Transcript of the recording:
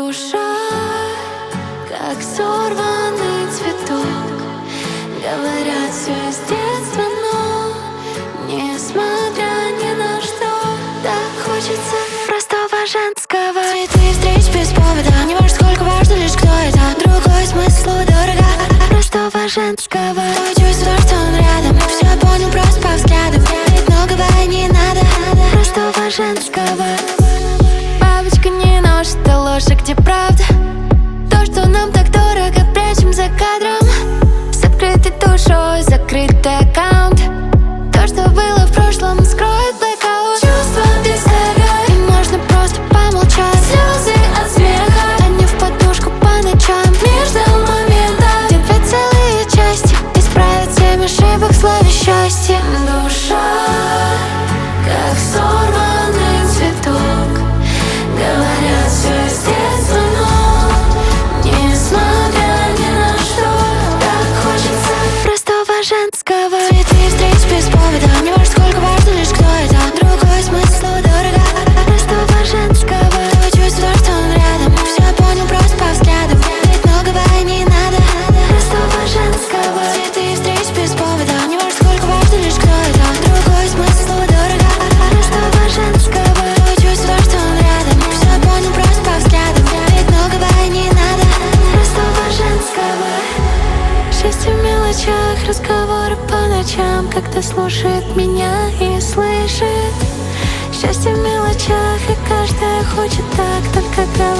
Душа, как сорванный цветок, говорят, все из детства, но несмотря ни на что, так хочется простого женского. Цветы встреч без повода, не важно сколько, важно лишь кто это. Другой смысл дорого, простого женского. Чувство, что он рядом, все понял просто по взглядам. Ведь многого не надо, простого женского. Бабочка не нож, это ложь, а где правда? То, что нам так дорого, прячем за кадром. С открытой душой, закрытый аккаунт. То, что было в прошлом, скроет блэкаут. Чувства без эго, и можно просто помолчать. Слезы от смеха, а не в подушку по ночам. Мир ждал момента, где две целые части исправят 7 ошибок в слове счастье. Душа, как сорванный цветок, говорят, все из детства, но несмотря ни на что, так хочется простого женского. Цветы встреч без повода, не важно сколько, важно лишь кто это. Другой смысл дорого, простого женского. Чувство, что он рядом, все понял просто по взглядам. Ведь многого не надо, простого женского. Цветы встреч без повода, не важно сколько, важно лишь кто это. Другой смысл дорого, простого женского. Чувство, что он рядом, все понял просто по взглядам. Ведь многого не надо, простого женского. Счастье в мелочах, разговоры по ночам, когда слушает меня и слышит. Счастье в мелочах, и каждая хочет так, только говорит.